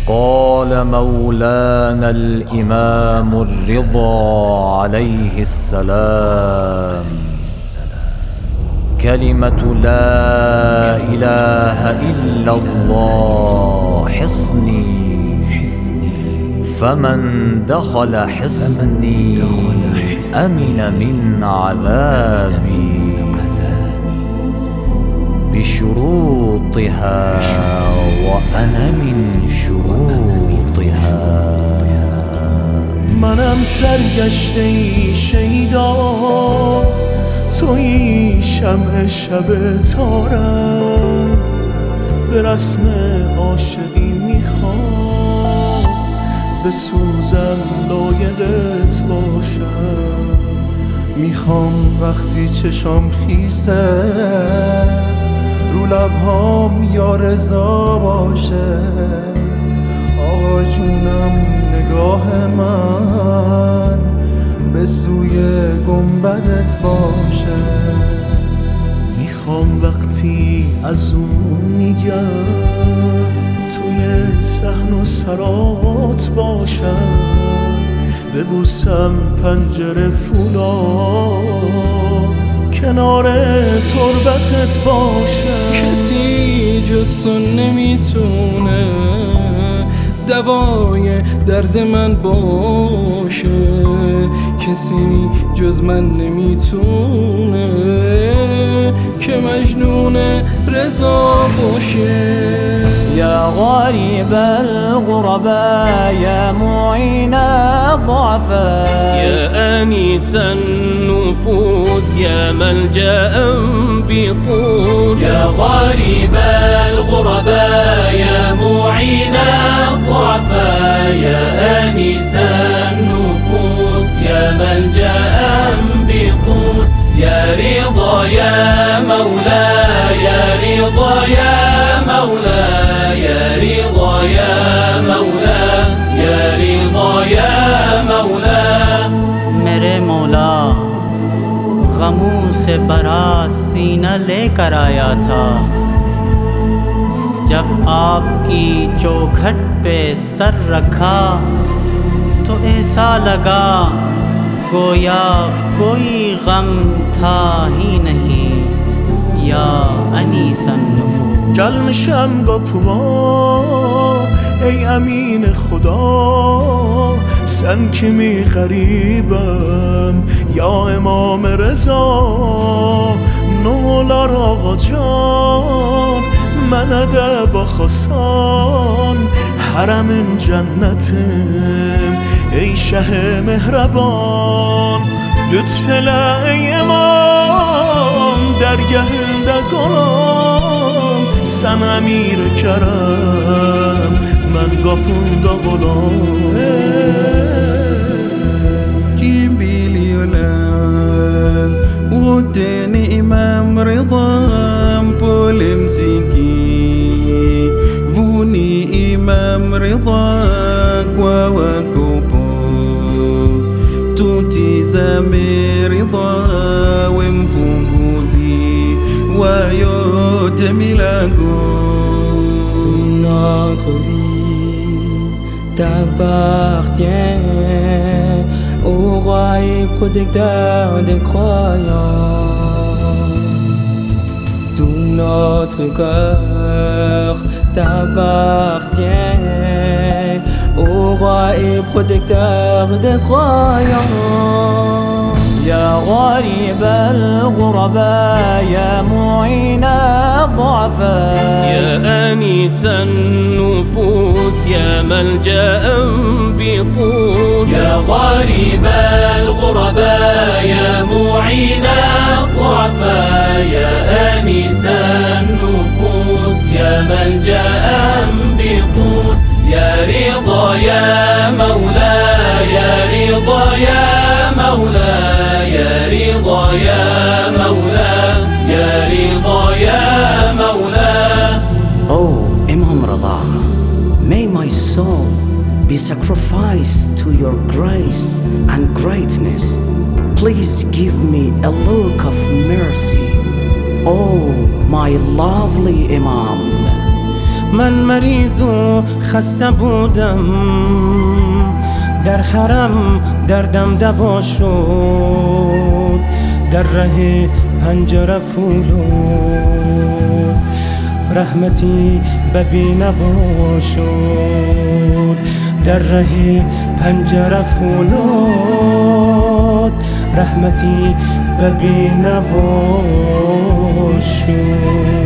قال مولانا الإمام الرضا عليه السلام: كلمة لا إله إلا الله حصني، فمن دخل حصني أمن من عذابي بشروطها وأنا من شروطها. منم سرگشته ای شیدا، تویی شمع شب تارم، به رسم عاشقی میخوام بسوزم لایقت باشم. میخوام وقتی چشام خیسه رو لبهام یا رضا باشه، آقا جونم نگاه من به سوی گنبدت باشه. میخوام وقتی از اون میگم توی صحن و سرات باشم، ببوسم پنجره فولاد کنار تربتت باشم. کسی جز تو نمیتونه دوای درد من باشه، کسی جز من نمیتونه که مجنون رضا باشه. يا غريب الغرباء يا معين الضعفاء، يا آنيس النفوس يا ملجأ بطوس. يا غريب الغرباء يا معين الضعفاء، يا آنيس النفوس يا ملجأ بطوس. يا رضا يا مولاي، يا رضا يا مولاي، يا رضا يا مولاي، يا رضا يا مولاي. मेरे मौला गमों से भरा सीना लेकर आया था, जब आपकी चौखट पे सर रखा तो ऐसा लगा गोया कोई गम था ही नहीं या अनीसन नफूस. گلمشم گپوا ای امین خدا، سن کمی غریبم یا امام رضا. نولار آقا جان منده با خسان، حرم جنتم ای شه مهربان. لطف ای امام درگهندگانم، سن امیر کرم من گپوندا غلام. Kim biliyorlar Udeni İmam Rıdam polemsiki Vuni İmam Rıda kwa wakupo Tuti zame Rıda wemfunguzi wa yote milago. Notre vie t'appartient, au roi et protecteur des croyants. Tout notre cœur t'appartient, au roi et protecteur des croyants. يا غريب الغرباء يا معين الضعفاء، يا آنيس النفوس يا ملجأ بطوس. يا غريب الغرباء يا معين الضعفاء، يا آنيس النفوس يا ملجأ بطوس. يا رضا يا مولاي، يا رضا يا مولاي، يا رضا يا مولاي، يا رضا يا مولاي. Oh Imam Rida, may my soul be sacrificed to your grace and greatness. Please give me a look of mercy, oh my lovely Imam. من مریض و خسته بودم، در حرم دردم دوا شد، در ره پنجره فولاد رحمتی به بینوا شد، در ره پنجره فولاد رحمتی به بینوا شد.